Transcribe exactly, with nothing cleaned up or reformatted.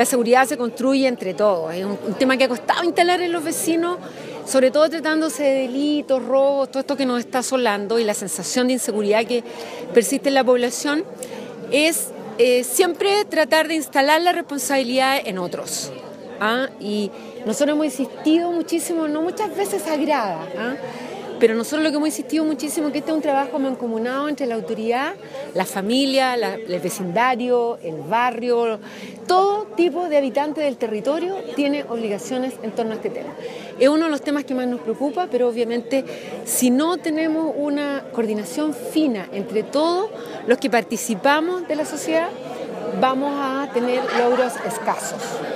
La seguridad se construye entre todos, es un, un tema que ha costado instalar en los vecinos, sobre todo tratándose de delitos, robos, todo esto que nos está asolando y la sensación de inseguridad que persiste en la población, es eh, siempre tratar de instalar la responsabilidad en otros. ¿ah? Y nosotros hemos insistido muchísimo, no muchas veces agrada, ¿ah? pero nosotros lo que hemos insistido muchísimo es que este es un trabajo mancomunado entre la autoridad, la familia, la, el vecindario, el barrio, todo tipo de habitantes del territorio tiene obligaciones en torno a este tema. Es uno de los temas que más nos preocupa, pero obviamente si no tenemos una coordinación fina entre todos los que participamos de la sociedad, vamos a tener logros escasos.